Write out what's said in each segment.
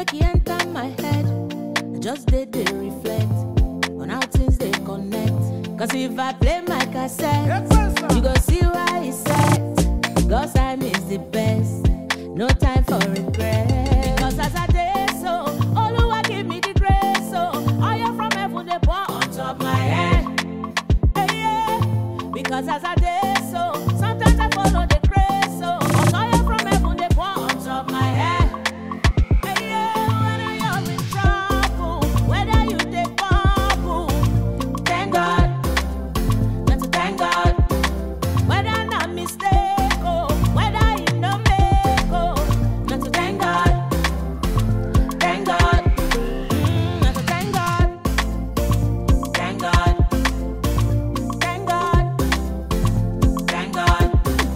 make it enter my head. I just did they reflect on how things they connect. Cause if I play my cassette, you go see why it's set. God's time is the best, no time for regret. Because as I did so, Oluwa give me the grace. So oil from heaven they pour on top my head. Hey, yeah. Because as I did so, sometimes I follow the grace. So oil from heaven they pour on top my head. Hey, yeah. Whether you're in trouble, whether you take bubble, thank God, not to thank God. Whether not mistake, oh, whether you no make, oh, not to thank God, thank God, not to thank God, thank God, thank God, thank God.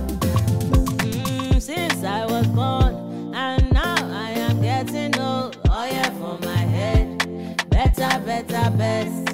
Since I was born, and now I am getting old. Oh yeah, for my head, better, better, best.